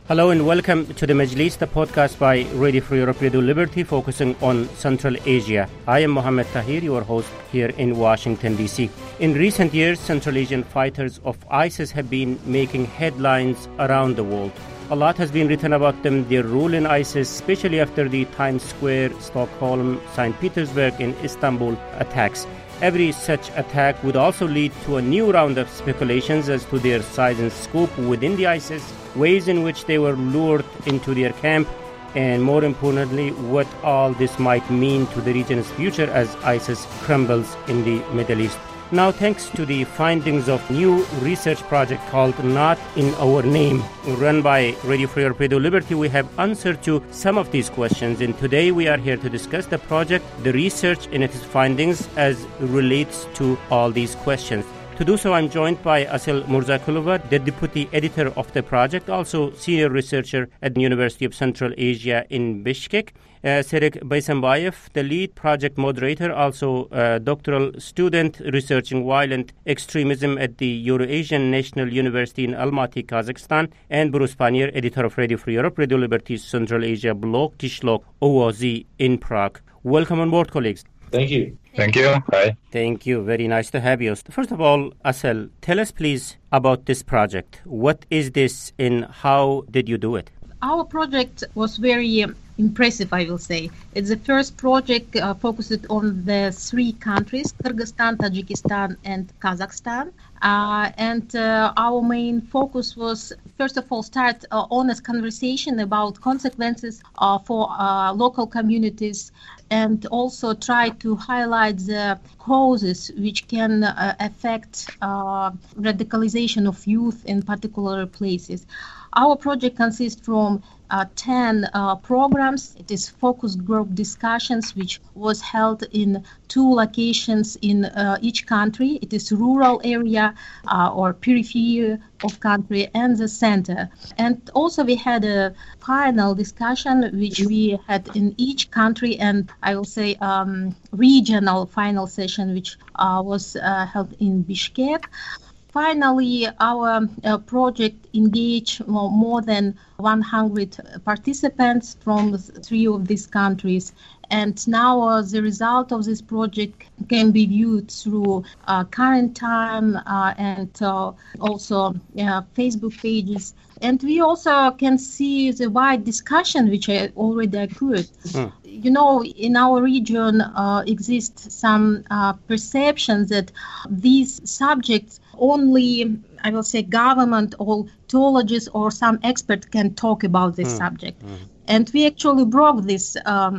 Hello and welcome to the Majlis, the podcast by Radio Free Europe, Radio Liberty, focusing on Central Asia. I am Mohammed Tahir, your host here in Washington, D.C. In recent years, Central Asian fighters of ISIS have been making headlines around the world. A lot has been written about them, their role in ISIS, especially after the Times Square, Stockholm, St. Petersburg and Istanbul attacks. Every such attack would also lead to a new round of speculations as to their size and scope within the ISIS, ways in which they were lured into their camp, and more importantly, what all this might mean to the region's future as ISIS crumbles in the Middle East. Now, thanks to the findings of new research project called Not in Our Name, run by Radio Free Europe, Radio Liberty, we have answered to some of these questions. And today we are here to discuss the project, the research and its findings as relates to all these questions. To do so, I'm joined by Asel Murzakulova, the deputy editor of the project, also senior researcher at the University of Central Asia in Bishkek. Serek Baysambayev, the lead project moderator, also a doctoral student researching violent extremism at the Eurasian National University in Almaty, Kazakhstan, and Bruce Panier, editor of Radio Free Europe, Radio Liberty's Central Asia blog, Kishlok OOZ in Prague. Welcome on board, colleagues. Thank you. Thank you. Hi. Thank you. Very nice to have you. First of all, Asel, tell us please about this project. What is this and how did you do it? Our project was very impressive, I will say. It's the first project focused on the three countries, Kyrgyzstan, Tajikistan, and Kazakhstan. And our main focus was, first of all, start honest conversation about consequences for local communities, and also try to highlight the causes which can affect radicalization of youth in particular places. Our project consists from 10 programs. It is focus group discussions, which was held in 2 locations in each country. It is rural area or periphery of country and the center. And also we had a final discussion, which we had in each country, and I will say regional final session, which was held in Bishkek. Finally, our project engaged more than 100 participants from 3 of these countries. And now the result of this project can be viewed through current time and also Facebook pages. And we also can see the wide discussion which already occurred. You know, in our region exists some perceptions that these subjects only, I will say, government or theologists or some expert can talk about this subject. And we actually broke this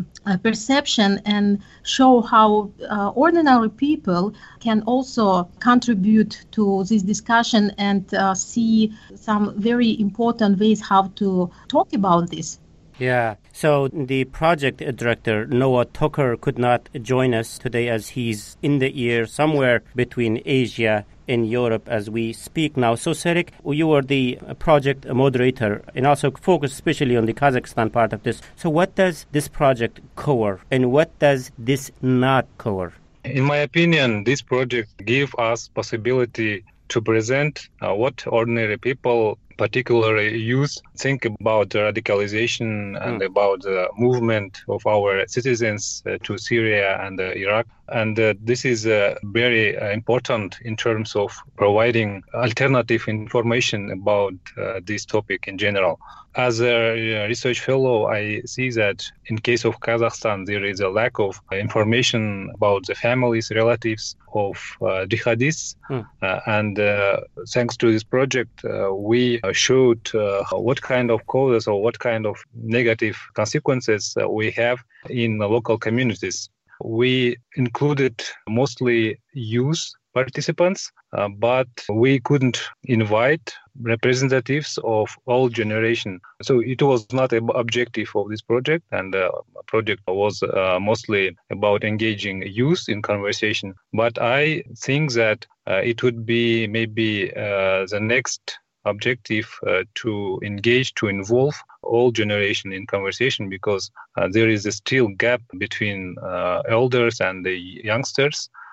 perception and show how ordinary people can also contribute to this discussion and see some very important ways how to talk about this. Yeah, so the project director, Noah Tucker, could not join us today as he's in the air somewhere between Asia and Europe as we speak now. So, Serek, you are the project moderator and also focus especially on the Kazakhstan part of this. So what does this project cover and what does this not cover? In my opinion, this project gives us possibility to present what ordinary people, particularly youth, think about the radicalization and about the movement of our citizens to Syria and Iraq. And this is very important in terms of providing alternative information about this topic in general. As a research fellow, I see that in case of Kazakhstan, there is a lack of information about the families, relatives of jihadists. And thanks to this project, we showed what kind of causes or what kind of negative consequences we have in the local communities. We included mostly youth participants, but we couldn't invite representatives of all generation. So it was not an objective of this project, and the project was mostly about engaging youth in conversation. But I think that it would be maybe the next objective to engage, to involve all generation in conversation, because there is a still gap between elders and the youngsters.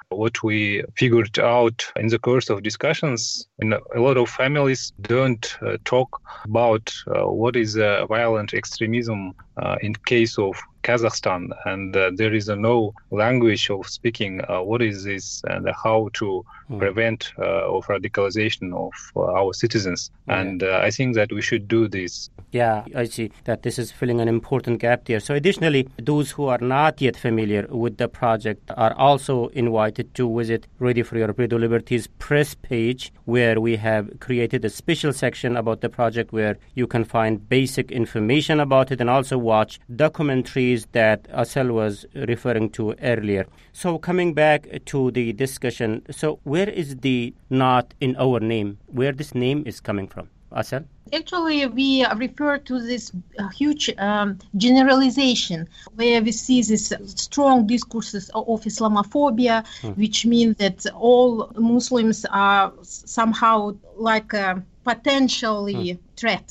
what we figured out in the course of discussions, a lot of families don't talk about what is violent extremism in case of Kazakhstan, and there is no language of speaking what is this and how to prevent of radicalization of our citizens. And I think that we should do this. Yeah, I see that this is filling an important gap there. So additionally, those who are not yet familiar with the project are also invited to visit Radio Free Europe, Radio Liberty's press page, where we have created a special section about the project where you can find basic information about it and also watch documentaries that Asal was referring to earlier. So coming back to the discussion, so where is the "not" in our name? Where this name is coming from? Asal? Actually, we refer to this huge generalization where we see these strong discourses of Islamophobia, which means that all Muslims are somehow like potentially threat.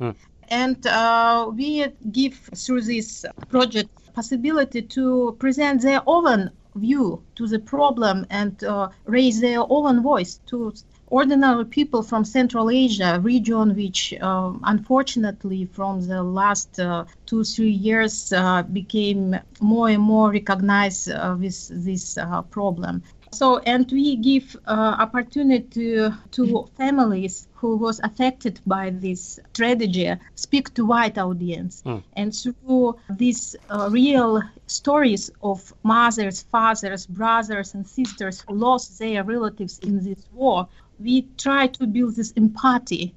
And we give through this project possibility to present their own view to the problem and raise their own voice to ordinary people from Central Asia region, which unfortunately from the last 2-3 years became more and more recognized with this problem. So, and we give opportunity to families who was affected by this tragedy speak to wide audience. And through these real stories of mothers, fathers, brothers and sisters who lost their relatives in this war, we try to build this empathy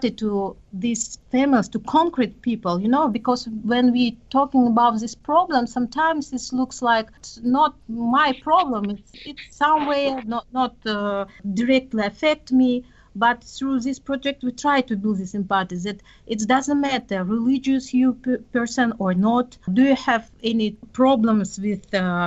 to these families, to concrete people, because when we talking about this problem, sometimes it looks like it's not my problem. It's somewhere not directly affect me. But through this project, we try to build this empathy that it doesn't matter religious you person or not. Do you have any problems with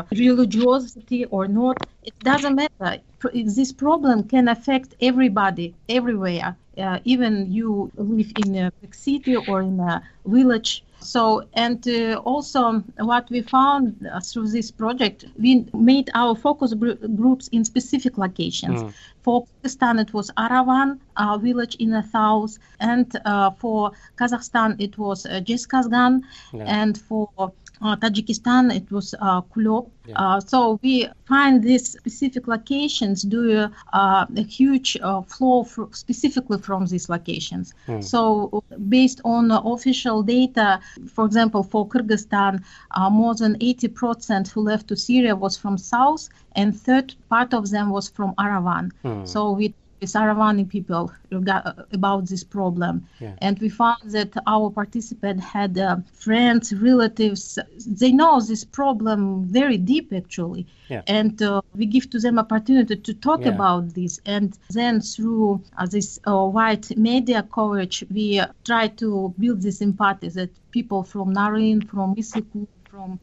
religiosity or not? It doesn't matter. This problem can affect everybody, everywhere. Even you live in a big city or in a village. So, and also what we found through this project, we made our focus groups in specific locations. For Pakistan, it was Aravan, a village in the south, and for Kazakhstan, it was Jeskazgan, and for Tajikistan, it was Kulok. So we find these specific locations do a huge flow specifically from these locations. So based on official data, for example, for Kyrgyzstan, more than 80% who left to Syria was from south, and third part of them was from Aravan. So with Aravani people about this problem. And we found that our participants had friends, relatives, they know this problem very deep actually. And we give to them opportunity to talk about this. And then through this wide media coverage, we try to build this empathy that people from Narin, from Issyk, from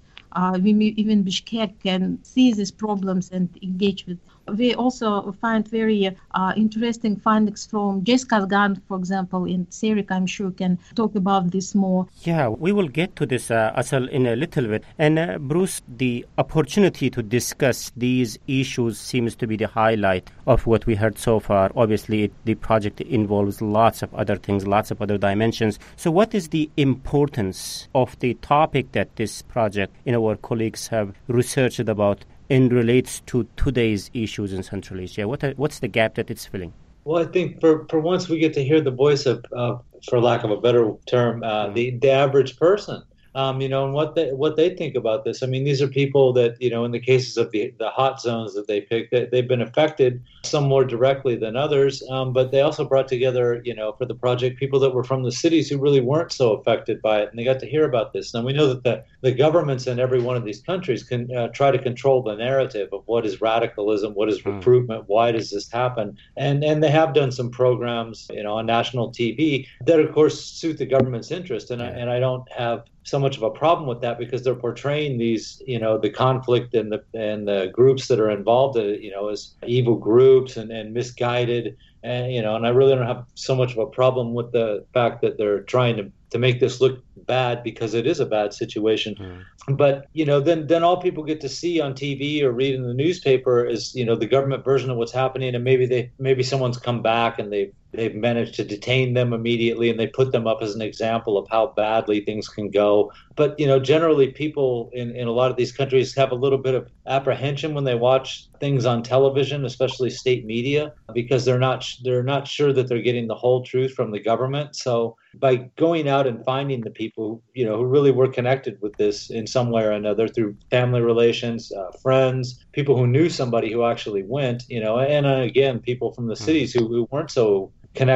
even Bishkek can see these problems and engage with. We also find very interesting findings from Jeskazgan, for example, in Serik. I'm sure can talk about this more. Yeah, we will get to this, Asal, in a little bit. And Bruce, the opportunity to discuss these issues seems to be the highlight of what we heard so far. Obviously, the project involves lots of other things, lots of other dimensions. So what is the importance of the topic that this project, our colleagues have researched about and relates to today's issues in Central Asia? What's the gap that it's filling? Well, I think for once we get to hear the voice of for lack of a better term, the average person, and what they think about this. I mean, these are people that, in the cases of the hot zones that they picked, they've been affected some more directly than others. But they also brought together, for the project, people that were from the cities who really weren't so affected by it. And they got to hear about this. Now, we know that the governments in every one of these countries can try to control the narrative of what is radicalism, what is recruitment, why does this happen? And they have done some programs, on national TV that, of course, suit the government's interest. And I don't have so much of a problem with that because they're portraying these, the conflict and the groups that are involved, as evil groups and misguided, and I really don't have so much of a problem with the fact that they're trying to make this look bad because it is a bad situation. But, then all people get to see on TV or read in the newspaper is, the government version of what's happening. And maybe someone's come back and they've managed to detain them immediately and they put them up as an example of how badly things can go. But, generally people in a lot of these countries have a little bit of apprehension when they watch things on television, especially state media, because they're not sure that they're getting the whole truth from the government. So by going out and finding the people, who really were connected with this in some way or another through family relations, friends, people who knew somebody who actually went, and again, people from the cities who weren't so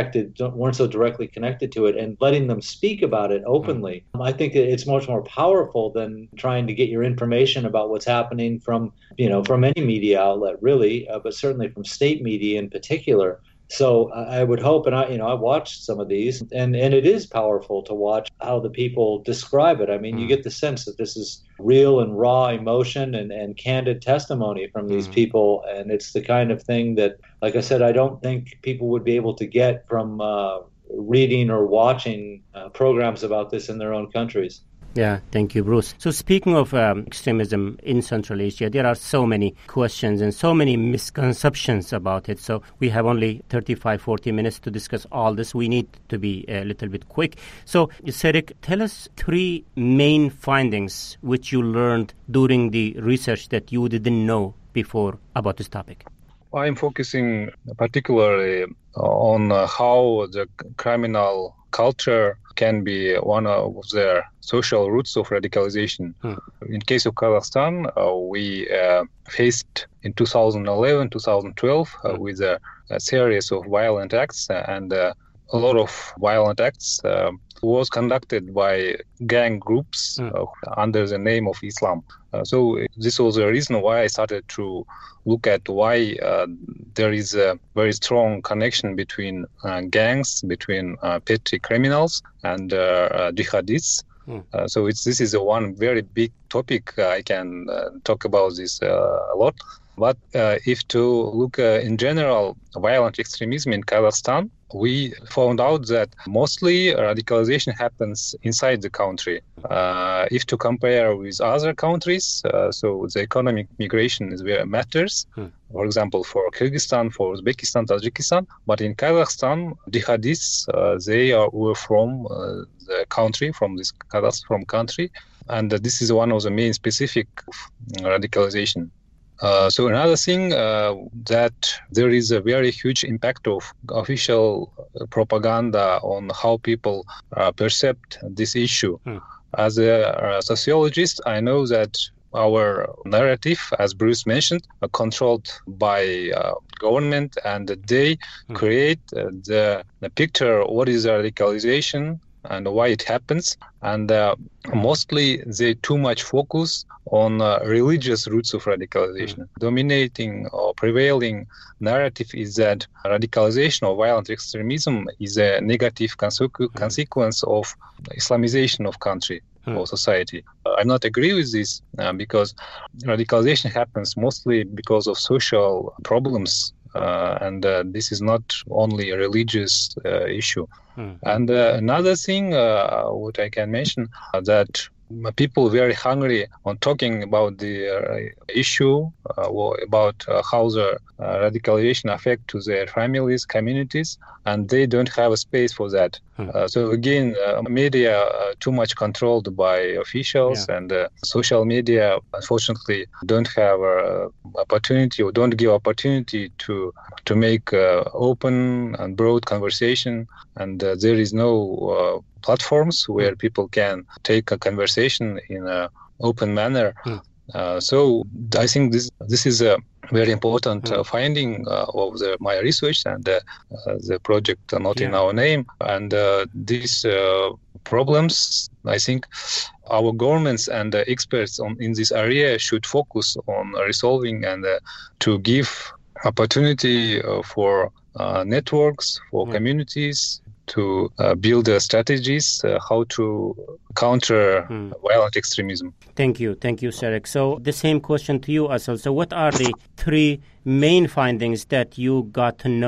directly connected to it, and letting them speak about it openly. I think it's much more powerful than trying to get your information about what's happening from any media outlet, really, but certainly from state media in particular. So I would hope, and I watched some of these, and it is powerful to watch how the people describe it. I mean, you get the sense that this is real and raw emotion and candid testimony from these people, and it's the kind of thing that, like I said, I don't think people would be able to get from reading or watching programs about this in their own countries. Yeah, thank you, Bruce. So speaking of extremism in Central Asia, there are so many questions and so many misconceptions about it. So we have only 40 minutes to discuss all this. We need to be a little bit quick. So, Cedric, tell us 3 main findings which you learned during the research that you didn't know before about this topic. I'm focusing particularly on how the criminal culture can be one of their social roots of radicalization. In case of Kazakhstan, we faced in 2011, 2012 with a series of violent acts, and a lot of violent acts was conducted by gang groups under the name of Islam. So this was the reason why I started to look at why there is a very strong connection between gangs, between petty criminals and jihadists. So this is one very big topic. I can talk about this a lot. But if to look in general, violent extremism in Kazakhstan, we found out that mostly radicalization happens inside the country. If to compare with other countries, so the economic migration is where it matters. For example, for Kyrgyzstan, for Uzbekistan, Tajikistan. But in Kazakhstan, jihadists, they were from the country, from country. And this is one of the main specific radicalization. So another thing that there is a very huge impact of official propaganda on how people perceive this issue. As a sociologist, I know that our narrative, as Bruce mentioned, are controlled by government, and they create the picture of what is radicalization and why it happens. And mostly they too much focus on religious roots of radicalization. Dominating or prevailing narrative is that radicalization or violent extremism is a negative consequence of Islamization of country or society. I not agree with this because radicalization happens mostly because of social problems, and this is not only a religious issue. And another thing what I can mention that people very hungry on talking about the issue about how the radicalization affect to their families, communities, and they don't have a space for that. So again, media too much controlled by officials, and social media unfortunately don't have opportunity or don't give opportunity to make open and broad conversation, and there is no platforms where people can take a conversation in an open manner. So I think this is a very important finding of my research and the project Not in Our Name. And these problems, I think our governments and experts in this area should focus on resolving and to give opportunity for networks, for communities, to build strategies how to counter violent extremism. Thank you, Cedric. So the same question to you, Asal. So what are the 3 main findings that you got to know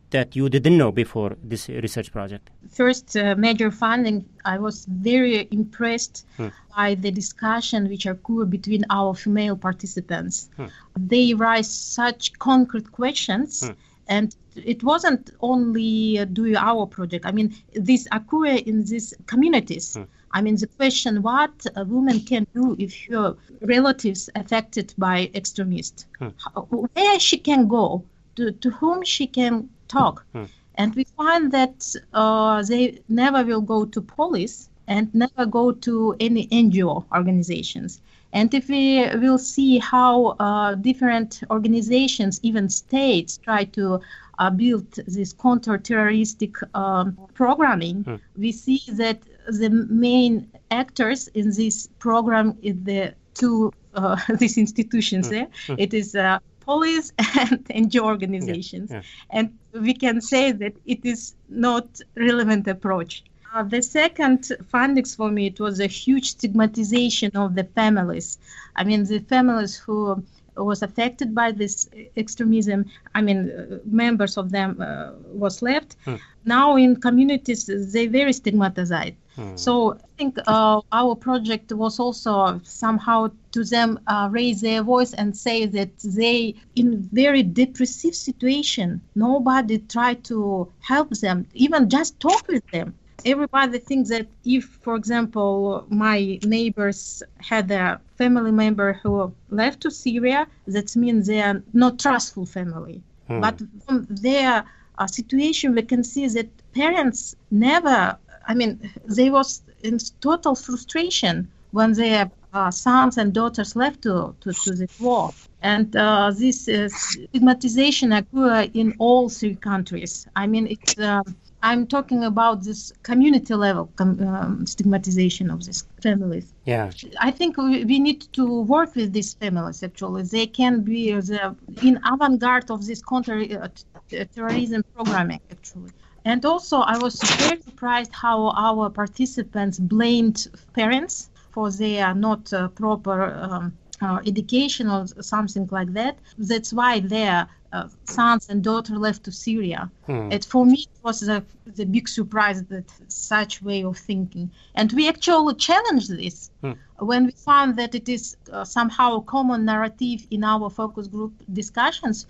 that you didn't know before this research project? First major finding, I was very impressed by the discussion which occurred between our female participants. They raised such concrete questions, and it wasn't only doing our project. I mean, this occurred in these communities. I mean, the question what a woman can do if her relatives affected by extremists, where she can go, to whom she can talk. And we find that they never will go to police and never go to any NGO organizations. And if we will see how different organizations, even states, try to build this counter-terroristic programming, we see that the main actors in this program is the two these institutions. It is police and NGO organizations. And we can say that it is not relevant approach. The second findings for me, it was a huge stigmatization of the families. I mean, the families who was affected by this extremism, I mean, members of them was left. Now in communities, they very stigmatized. So I think our project was also somehow to them raise their voice and say that they, in very depressive situation, nobody tried to help them, even just talk with them. Everybody thinks that if, for example, my neighbors had a family member who left to Syria, that means they are not trustful family. But from their situation, we can see that parents never, I mean, they was in total frustration when their sons and daughters left to the war. And this stigmatization occurred in all three countries. I mean, it's I'm talking about this community level stigmatization of these families. Yeah, I think we need to work with these families, actually. They can be in avant-garde of this counter-terrorism programming, actually. And also, I was very surprised how our participants blamed parents for their not proper education or something like that. That's why their sons and daughter left to Syria. And for me, it was the big surprise that such way of thinking. And we actually challenged this when we found that it is somehow a common narrative in our focus group discussions.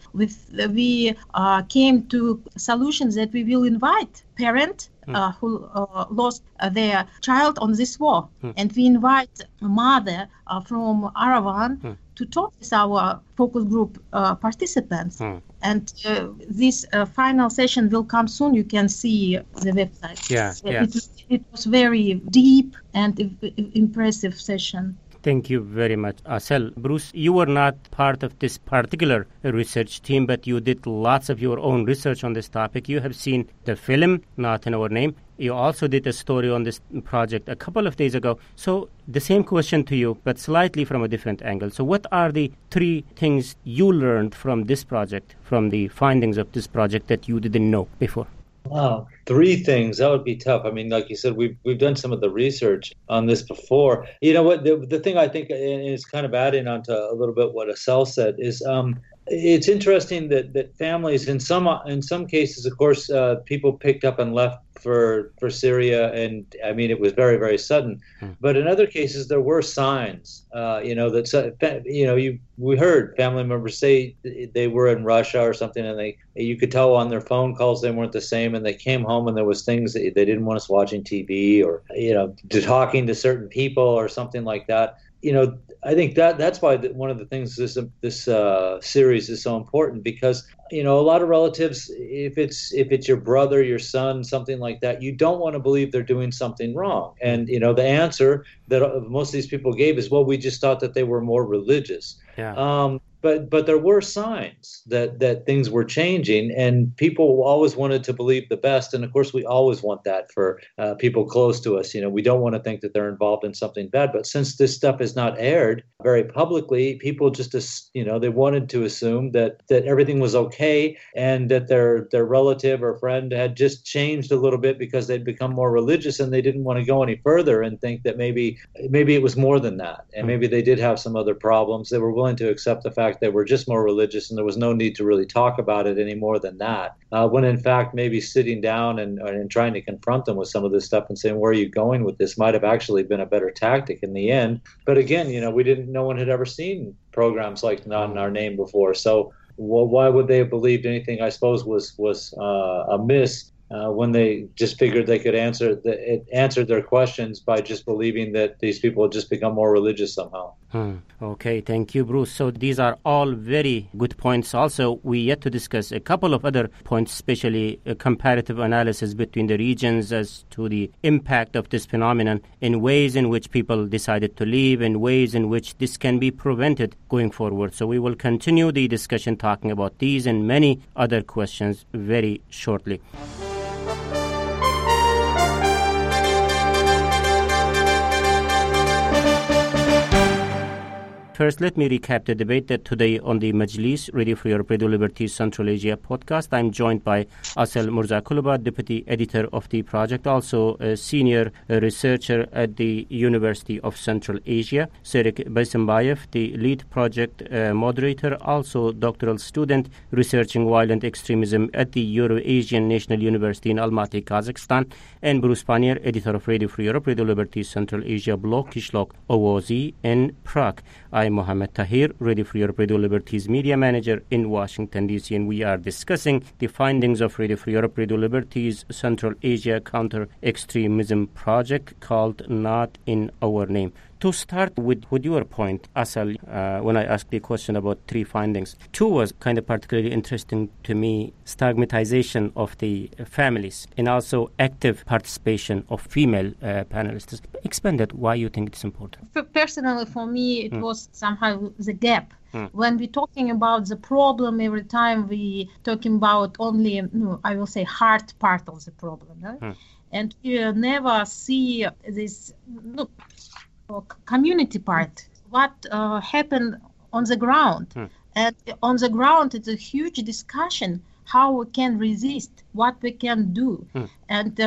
We came to solutions that we will invite parents who lost their child on this war. And we invite a mother from Aravan to talk with our focus group participants. And this final session will come soon. You can see the website. It was very deep and impressive session. Thank you very much, Asel. Bruce, you were not part of this particular research team, but you did lots of your own research on this topic. You have seen the film, Not in Our Name. You also did a story on this project a couple of days ago. So the same question to you, but slightly from a different angle. So what are the three things you learned from this project, from the findings of this project that you didn't know before? Wow, three things. That would be tough. I mean, like you said, we've done some of the research on this before. You know what? The thing I think, and it's kind of adding on to a little bit what Asel said, is it's interesting that families, in some cases, of course, people picked up and left for Syria, and I mean, it was very, very sudden. But in other cases, there were signs. We heard family members say they were in Russia or something, and you could tell on their phone calls they weren't the same, and they came home and there was things that they didn't want us watching TV or talking to certain people or something like that. I think that's why one of the things this series is so important, because a lot of relatives, if it's your brother, your son, something like that, you don't want to believe they're doing something wrong. And the answer that most of these people gave is, well, we just thought that they were more religious. Yeah. But there were signs that things were changing, and people always wanted to believe the best. And of course, we always want that for people close to us. We don't want to think that they're involved in something bad. But since this stuff is not aired very publicly, people just they wanted to assume that everything was okay, and that their relative or friend had just changed a little bit because they'd become more religious, and they didn't want to go any further and think that maybe it was more than that, and maybe they did have some other problems. They were willing to accept the fact fact they were just more religious and there was no need to really talk about it any more than that. When in fact, maybe sitting down and trying to confront them with some of this stuff and saying, where are you going with this might have actually been a better tactic in the end. But again, no one had ever seen programs like Not in Our Name before. So why would they have believed anything, I suppose, was amiss when they just figured they could answer their questions by just believing that these people had just become more religious somehow. Okay, thank you, Bruce. So these are all very good points. Also, we yet to discuss a couple of other points, especially a comparative analysis between the regions as to the impact of this phenomenon in ways in which people decided to leave and ways in which this can be prevented going forward. So we will continue the discussion talking about these and many other questions very shortly. First, let me recap the debate that today on the Majlis, Radio Free Europe, Radio Liberty Central Asia podcast. I'm joined by Asal Murzaqulova, Deputy Editor of the project, also a Senior Researcher at the University of Central Asia, Serik Baysambayev, the Lead Project Moderator, also Doctoral Student researching violent extremism at the Euro-Asian National University in Almaty, Kazakhstan, and Bruce Pannier, Editor of Radio Free Europe, Radio Liberty Central Asia blog, Kishlok Ovozi in Prague. I'm Mohammed Tahir, Radio Free Europe, Radio Liberty's Media Manager in Washington, D.C., and we are discussing the findings of Radio Free Europe, Radio Liberty's Central Asia Counter-Extremism Project called Not in Our Name. To start with your point, Asal, when I asked the question about three findings, two was kind of particularly interesting to me: stigmatization of the families and also active participation of female panelists. Expand that, why you think it's important. Personally, for me, it was somehow the gap. When we're talking about the problem, every time we talking about only, I will say, hard part of the problem. Right? And you never see this community part, what happened on the ground. And on the ground, it's a huge discussion how we can resist, what we can do, and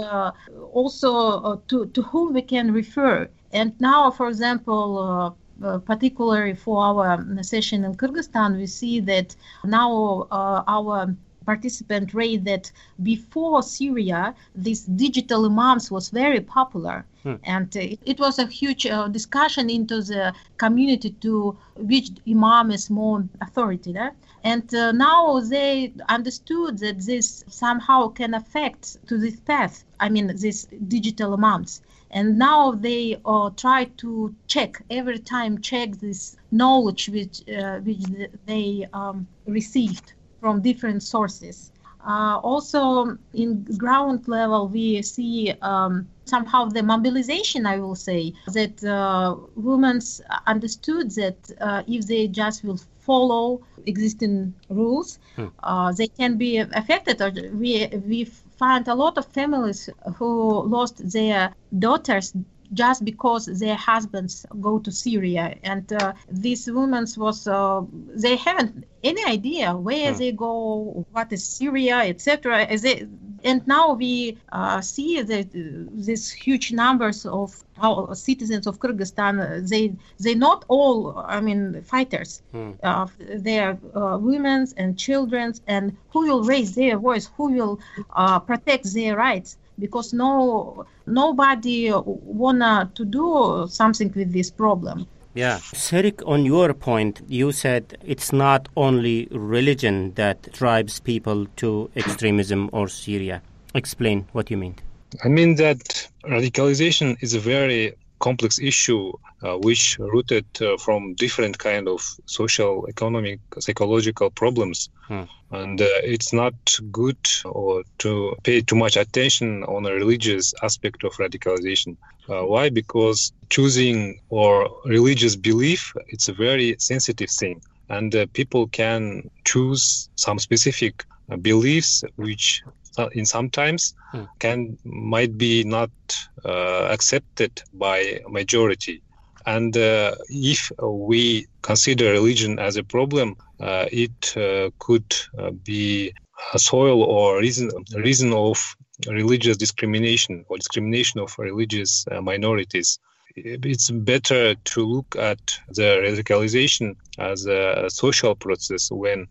also to whom we can refer. And now, for example, particularly for our session in Kyrgyzstan, we see that now our participant rate that before Syria, these digital imams was very popular. And it was a huge discussion into the community to which imam is more authoritative. And now they understood that this somehow can affect to this path, these digital imams. And now they try to check this knowledge which they received from different sources. Also, in ground level, we see somehow the mobilization, I will say, that women understood that if they just will follow existing rules, they can be affected. Or we find a lot of families who lost their daughters just because their husbands go to Syria, and these women they haven't any idea where they go, what is Syria, etc. And now we see that these huge numbers of our citizens of Kyrgyzstan, they not all, fighters. They are women and children, and who will raise their voice, who will protect their rights? Because nobody wanna to do something with this problem. Yeah. Serik, on your point, you said it's not only religion that drives people to extremism or Syria. Explain what you mean. I mean that radicalization is a very complex issue which rooted from different kind of social, economic, psychological problems. And it's not good or to pay too much attention on a religious aspect of radicalization. Why? Because choosing or religious belief, it's a very sensitive thing. And people can choose some specific beliefs which sometimes might be not accepted by majority. And if we consider religion as a problem, it could be a soil or reason of religious discrimination or discrimination of religious minorities. it's better to look at the radicalization as a social process when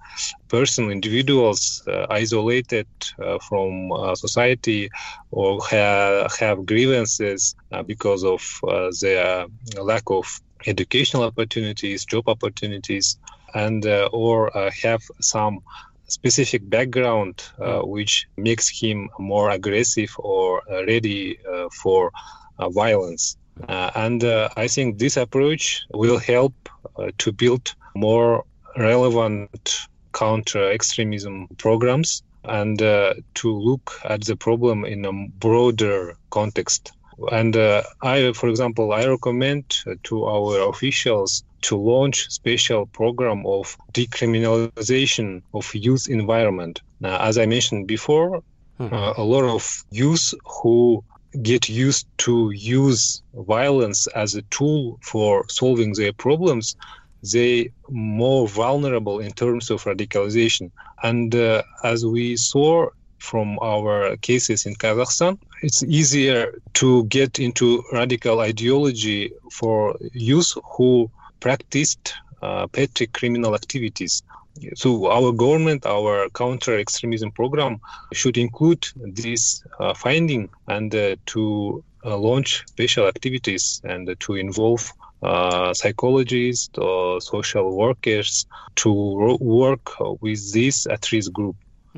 individuals isolated from society or have grievances because of their lack of educational opportunities, job opportunities, and or have some specific background which makes him more aggressive or ready for violence. And I think this approach will help to build more relevant counter-extremism programs and to look at the problem in a broader context. And for example, I recommend to our officials to launch special program of decriminalization of youth environment. As I mentioned before, a lot of youth who get used to use violence as a tool for solving their problems, they more vulnerable in terms of radicalization. And as we saw from our cases in Kazakhstan, it's easier to get into radical ideology for youth who practiced petty criminal activities. So our government, our counter-extremism program should include this finding and to launch special activities and to involve psychologists or social workers to work with this at-risk group.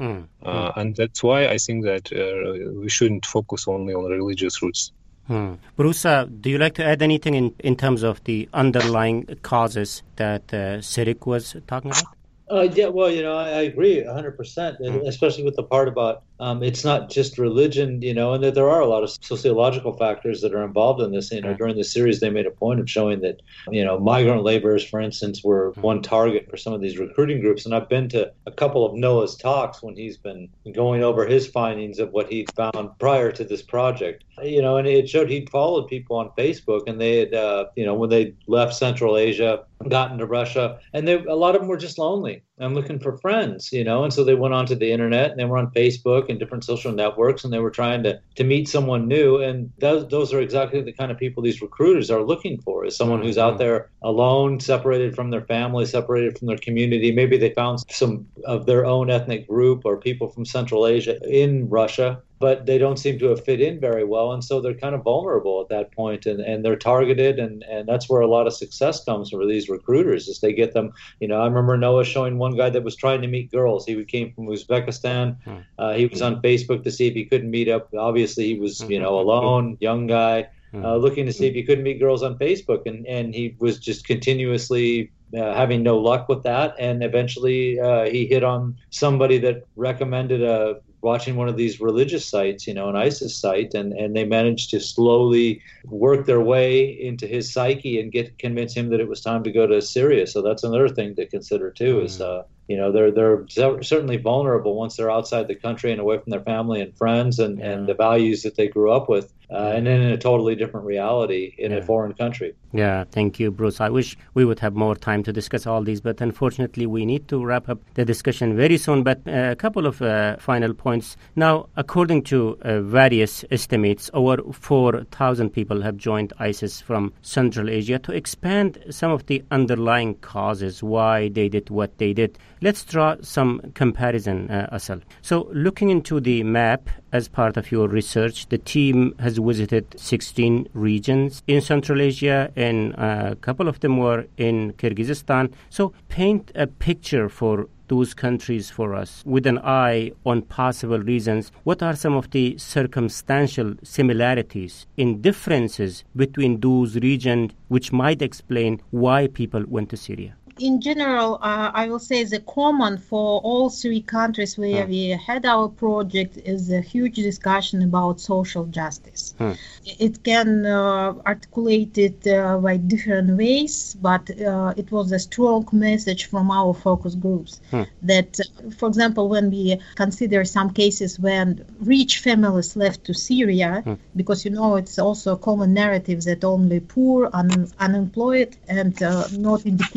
And that's why I think that we shouldn't focus only on religious roots. Bruce, do you like to add anything in terms of the underlying causes that Sirik was talking about? Yeah, well, I agree 100%, especially with the part about it's not just religion, and that there are a lot of sociological factors that are involved in this. During the series, they made a point of showing that, migrant laborers, for instance, were one target for some of these recruiting groups. And I've been to a couple of Noah's talks when he's been going over his findings of what he'd found prior to this project. And it showed he'd followed people on Facebook, and they had, when they left Central Asia, got into Russia, and a lot of them were just lonely and looking for friends, and so they went onto the internet and they were on Facebook and different social networks, and they were trying to meet someone new. And those are exactly the kind of people these recruiters are looking for, is someone who's out there alone, separated from their family, separated from their community. Maybe they found some of their own ethnic group or people from Central Asia in Russia, but they don't seem to have fit in very well. And so they're kind of vulnerable at that point, and they're targeted. And that's where a lot of success comes for these recruiters, is they get them. I remember Noah showing one guy that was trying to meet girls. He came from Uzbekistan. He was on Facebook to see if he couldn't meet up. Obviously, he was, alone, young guy, looking to see if he couldn't meet girls on Facebook. And he was just continuously having no luck with that. And eventually he hit on somebody that recommended watching one of these religious sites, an ISIS site, and they managed to slowly work their way into his psyche and convince him that it was time to go to Syria. So that's another thing to consider too, is they're certainly vulnerable once they're outside the country and away from their family and friends and the values that they grew up with, and then in a totally different reality in a foreign country. Yeah, thank you, Bruce. I wish we would have more time to discuss all these, but unfortunately we need to wrap up the discussion very soon. But a couple of final points. Now, according to various estimates, over 4,000 people have joined ISIS from Central Asia. To expand some of the underlying causes, why they did what they did, let's draw some comparison, Asal. So looking into the map as part of your research, the team has visited 16 regions in Central Asia, and a couple of them were in Kyrgyzstan. So paint a picture for those countries for us with an eye on possible reasons. What are some of the circumstantial similarities in differences between those regions which might explain why people went to Syria? In general, I will say the common for all three countries where we had our project is a huge discussion about social justice. It can articulate it by different ways, but it was a strong message from our focus groups that, for example, when we consider some cases when rich families left to Syria, because it's also a common narrative that only poor, unemployed, and not educated people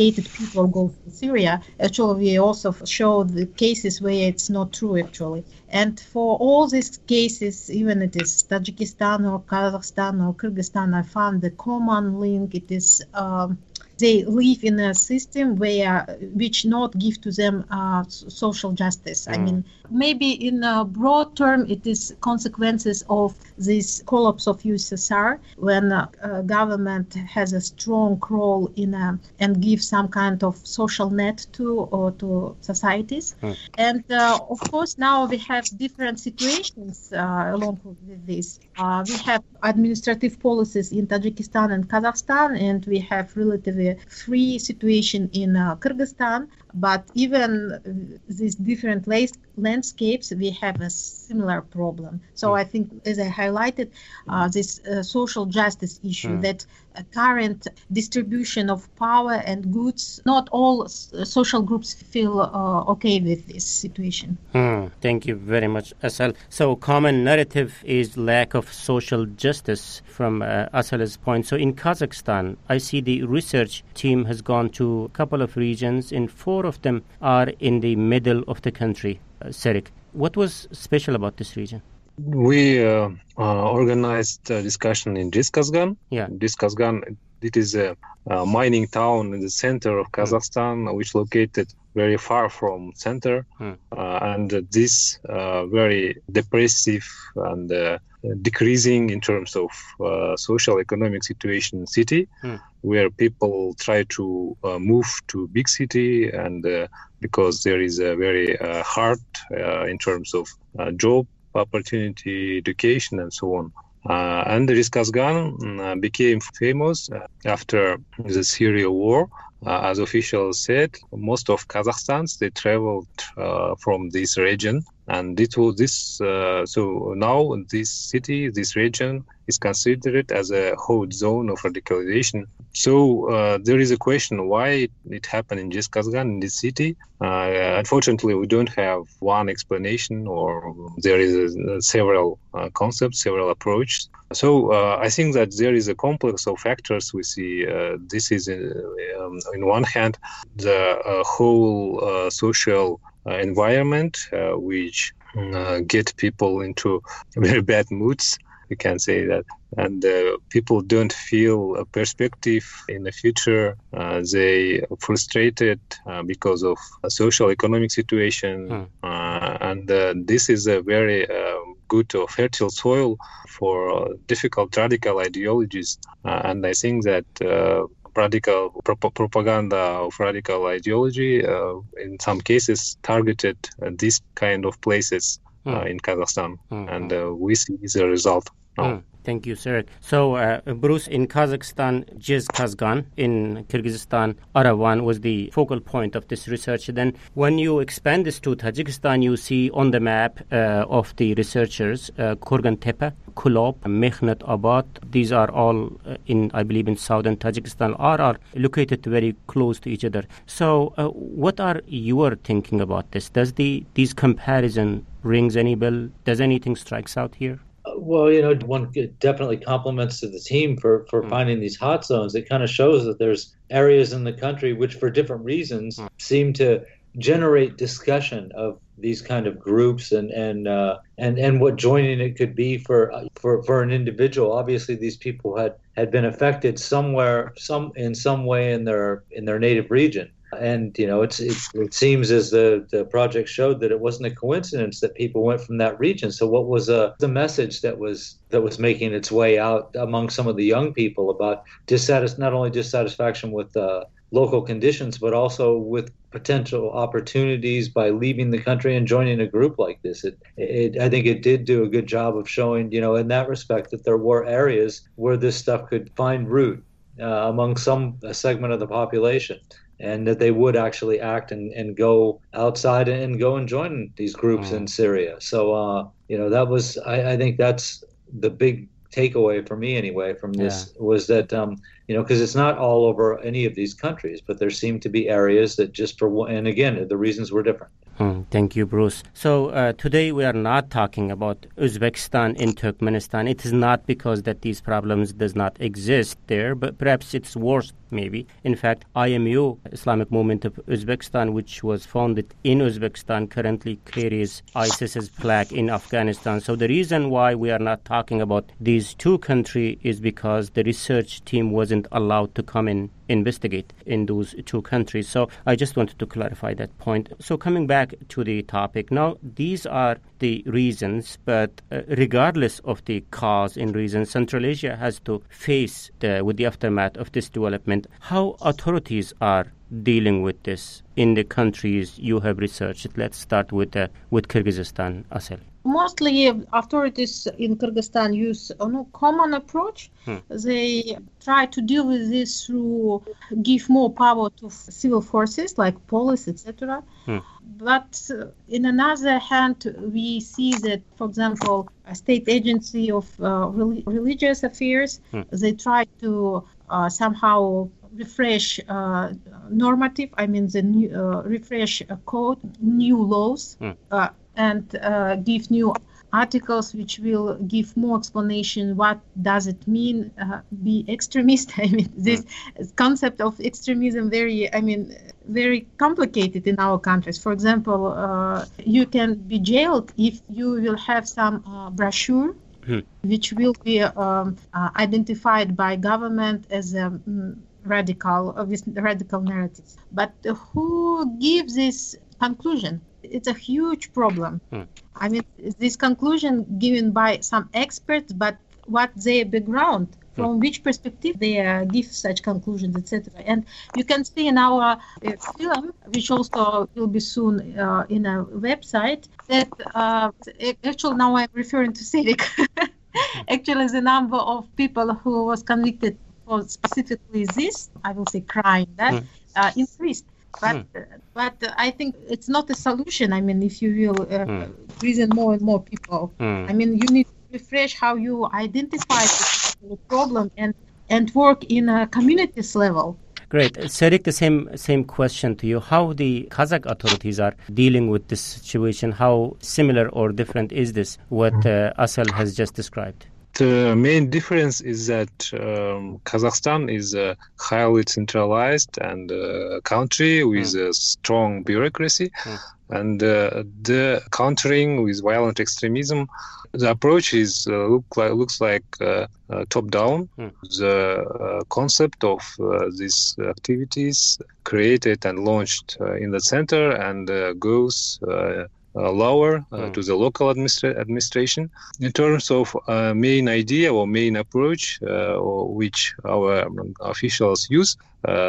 individual goes to Syria. Actually, we also show the cases where it's not true, actually. And for all these cases, even it is Tajikistan or Kazakhstan or Kyrgyzstan, I found the common link. It is they live in a system which not give to them social justice. I mean, maybe in a broad term, it is consequences of this collapse of USSR when government has a strong role in and gives some kind of social net to societies. And of course, now we have different situations along with this. We have administrative policies in Tajikistan and Kazakhstan, and we have relatively free situation in Kyrgyzstan. But even these different landscapes, we have a similar problem. So I think, as I highlighted, this social justice issue, that current distribution of power and goods, not all social groups feel okay with this situation. Thank you very much, Asal. So common narrative is lack of social justice from Asal's point. So in Kazakhstan, I see the research team has gone to a couple of regions, and 4 of them are in the middle of the country. Serik, what was special about this region? We organized a discussion in Jizkazgan. Yeah. Jizkazgan, it is a mining town in the center of Kazakhstan, which located very far from center. And this very depressive and decreasing in terms of social economic situation city, where people try to move to big city, and because there is a very hard in terms of job opportunity, education, and so on. And Jizkazgan became famous after the Syria war. As officials said, most of Kazakhstans, they traveled from this region. And it was this. So now this city, this region, is considered as a hot zone of radicalization. So there is a question why it happened in Jizkazgan, in this city. Unfortunately, we don't have one explanation, or there is several concepts, several approaches. So I think that there is a complex of factors. We see this is in one hand the whole social environment which get people into very bad moods, we can say that, and people don't feel a perspective in the future. They frustrated because of a social economic situation, and this is a very good or fertile soil for difficult radical ideologies, and I think that radical propaganda of radical ideology in some cases targeted these kind of places in Kazakhstan, and we see the result now. Thank you, sir. So, Bruce, in Kazakhstan, Jizkazgan, in Kyrgyzstan, Aravan was the focal point of this research. Then when you expand this to Tajikistan, you see on the map of the researchers, Kurgantepe, Kulob, Mekhnat Abad. These are all, I believe, in southern Tajikistan, are located very close to each other. So what are your thinking about this? Does these comparison rings any bell? Does anything strikes out here? Well, one definitely compliments to the team for finding these hot zones. It kind of shows that there's areas in the country which, for different reasons, seem to generate discussion of these kind of groups and what joining it could be for an individual. Obviously, these people had been affected somewhere, in some way in their native region. And it seems as the project showed that it wasn't a coincidence that people went from that region. So what was the message that was making its way out among some of the young people about not only dissatisfaction with local conditions, but also with potential opportunities by leaving the country and joining a group like this? I think it did do a good job of showing, in that respect, that there were areas where this stuff could find root among a segment of the population, and that they would actually act and go outside and go and join these groups in Syria. So, that was, I think that's the big takeaway for me anyway from this, was that, because it's not all over any of these countries, but there seem to be areas that and again, the reasons were different. Thank you, Bruce. So today we are not talking about Uzbekistan in Turkmenistan. It is not because that these problems does not exist there, but perhaps it's worse, maybe. In fact, IMU, Islamic Movement of Uzbekistan, which was founded in Uzbekistan, currently carries ISIS's flag in Afghanistan. So the reason why we are not talking about these two countries is because the research team wasn't allowed to come in investigate in those two countries. So I just wanted to clarify that point. So coming back to the topic, now these are the reasons, but regardless of the cause and reason, Central Asia has to face with the aftermath of this development. How authorities are dealing with this in the countries you have researched? Let's start with Kyrgyzstan, Asel. Mostly authorities in Kyrgyzstan use a common approach. They try to deal with this through give more power to civil forces like police, etc. But in another hand, we see that, for example, a state agency of religious affairs, they try to somehow refresh normative, the new refresh code, new laws, and give new articles which will give more explanation what does it mean be extremist. This concept of extremism very complicated in our countries. For example, you can be jailed if you will have some brochure which will be identified by government as a radical narratives. But who gives this conclusion? It's a huge problem. This conclusion given by some experts, but what their background, from which perspective they give such conclusions, etc. And you can see in our film, which also will be soon in a website, that actually now I'm referring to Serik. Actually, the number of people who was convicted for specifically this, I will say crime, that increased. But I think it's not a solution. If you will reason more and more people, you need to refresh how you identify the problem and work in a communities level. Great. Serik, the same question to you. How the Kazakh authorities are dealing with this situation? How similar or different is this, what Asel has just described? The main difference is that Kazakhstan is a highly centralized and country with a strong bureaucracy, and the countering with violent extremism. The approach is looks like top down. The concept of these activities created and launched in the center and goes lower to the local administration. In terms of main idea or main approach which our officials use,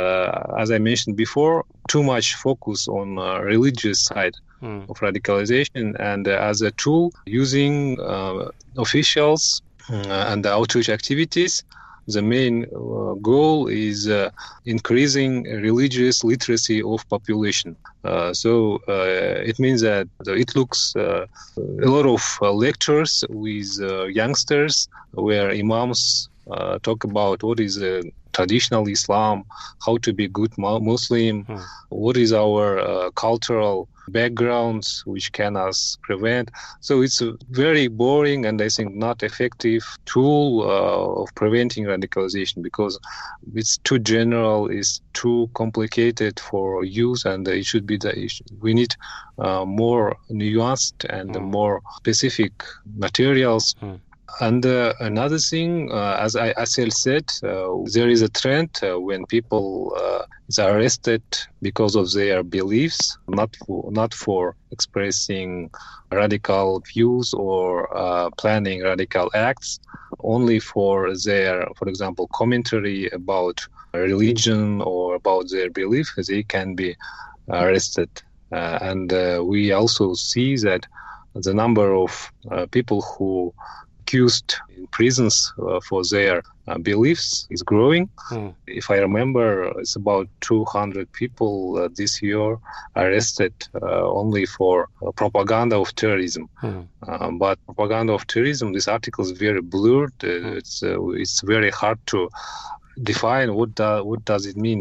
as I mentioned before, too much focus on religious side of radicalization, and as a tool using officials and the outreach activities. The main goal is increasing religious literacy of population. So it means that it looks a lot of lectures with youngsters where imams talk about what is traditional Islam, how to be good Muslim, what is our cultural backgrounds which can us prevent. So it's a very boring and I think not effective tool of preventing radicalization, because it's too general, it's too complicated for use, and it should be we need more nuanced and more specific materials. And another thing, as Asel said, there is a trend when people are arrested because of their beliefs, not for expressing radical views or planning radical acts, only for their, for example, commentary about religion or about their belief, they can be arrested. And we also see that the number of people who accused in prisons for their beliefs is growing. If I remember, it's about 200 people this year arrested only for propaganda of terrorism. But propaganda of terrorism, this article is very blurred. It's very hard to define what does it mean.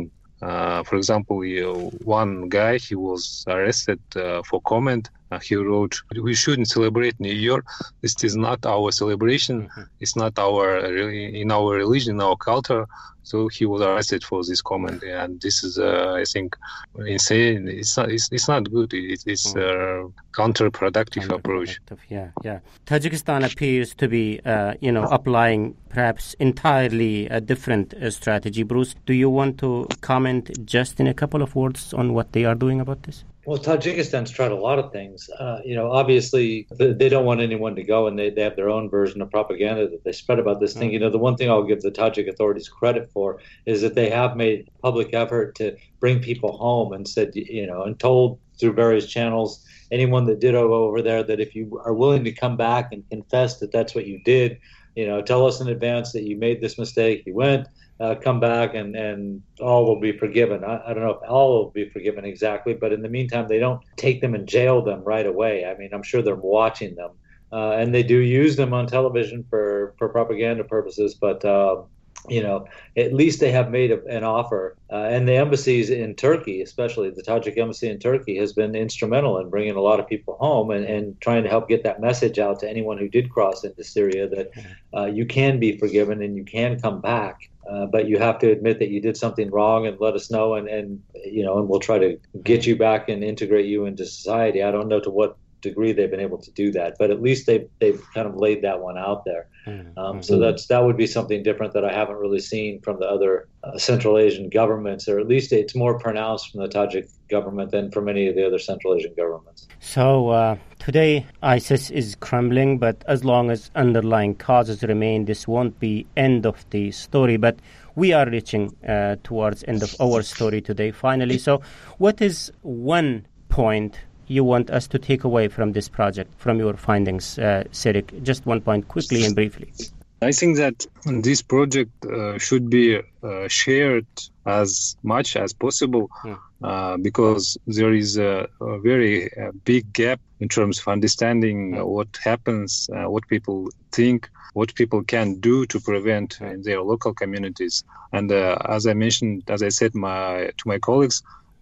For example, one guy, he was arrested for comment. He wrote, "We shouldn't celebrate New Year. This is not our celebration. It's not in our religion, in our culture." So he was arrested for this comment, and this is, I think, insane. It's not good. It's a counterproductive approach. Yeah. Tajikistan appears to be, applying perhaps entirely a different strategy. Bruce, do you want to comment just in a couple of words on what they are doing about this? Well, Tajikistan's tried a lot of things. Obviously, they don't want anyone to go, and they have their own version of propaganda that they spread about this thing. The one thing I'll give the Tajik authorities credit for is that they have made public effort to bring people home and said, and told through various channels, anyone that did go over there, that if you are willing to come back and confess that that's what you did, tell us in advance that you made this mistake, you went, come back, and all will be forgiven. I don't know if all will be forgiven exactly, but in the meantime, they don't take them and jail them right away. I mean, I'm sure they're watching them. And they do use them on television for propaganda purposes, but at least they have made an offer. And the embassies in Turkey, especially the Tajik embassy in Turkey, has been instrumental in bringing a lot of people home and trying to help get that message out to anyone who did cross into Syria that you can be forgiven and you can come back. But you have to admit that you did something wrong and let us know, and we'll try to get you back and integrate you into society. I don't know to what degree they've been able to do that, but at least they've kind of laid that one out there. So that would be something different that I haven't really seen from the other Central Asian governments, or at least it's more pronounced from the Tajik government than from any of the other Central Asian governments. So today ISIS is crumbling, but as long as underlying causes remain, this won't be end of the story. But we are reaching towards end of our story today, finally. So what is one point you want us to take away from this project, from your findings, Serik? Just 1 point, quickly and briefly. I think that this project should be shared as much as possible because there is a very big gap in terms of understanding what happens, what people think, what people can do to prevent in their local communities. And as I said to my colleagues,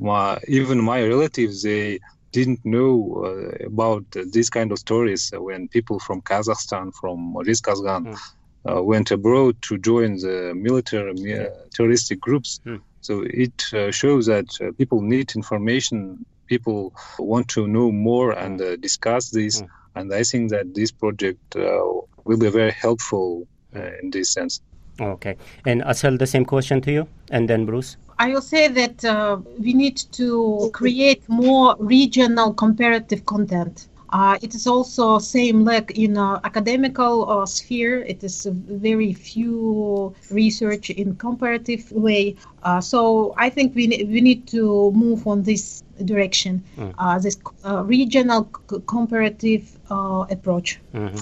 even my relatives, they didn't know about these kind of stories when people from Kazakhstan, from Rizkazgan, went abroad to join the military terroristic groups. So it shows that people need information, people want to know more and discuss this. And I think that this project will be very helpful in this sense. Okay. And Asal, the same question to you, and then Bruce. I will say that we need to create more regional comparative content. It is also same like in academical sphere. It is very few research in comparative way. So I think we need to move on this direction, this regional comparative approach.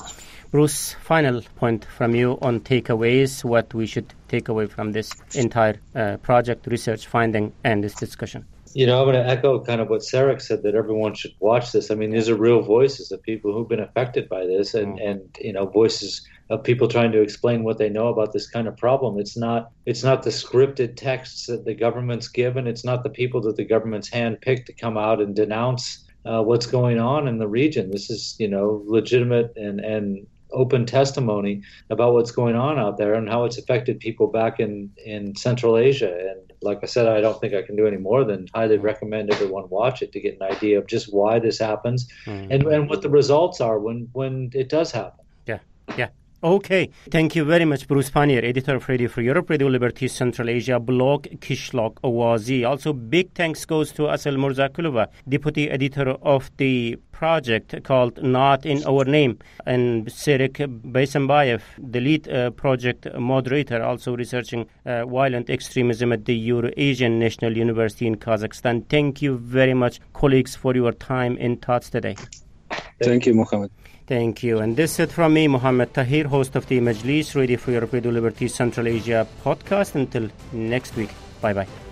Bruce, final point from you on takeaways, what we should take away from this entire project, research, finding, and this discussion. I'm going to echo kind of what Serik said, that everyone should watch this. I mean, these are real voices of people who've been affected by this, and voices of people trying to explain what they know about this kind of problem. It's not the scripted texts that the government's given. It's not the people that the government's handpicked to come out and denounce what's going on in the region. This is, legitimate and open testimony about what's going on out there and how it's affected people back in Central Asia. And like I said, I don't think I can do any more than highly recommend everyone watch it to get an idea of just why this happens and what the results are when it does happen. Yeah. Okay. Thank you very much, Bruce Pannier, editor of Radio Free Europe, Radio Liberty Central Asia blog, Qishloq Awazi. Also, big thanks goes to Asal Murzakulova, deputy editor of the project called Not in Our Name, and Serik Baysambayev, the lead project moderator, also researching violent extremism at the Eurasian National University in Kazakhstan. Thank you very much, colleagues, for your time and thoughts today. Thank you, Mohammed. Thank you. And this is it from me, Mohammed Tahir, host of the Majlis, Radio Free Europe, Radio Liberty Central Asia podcast. Until next week. Bye-bye.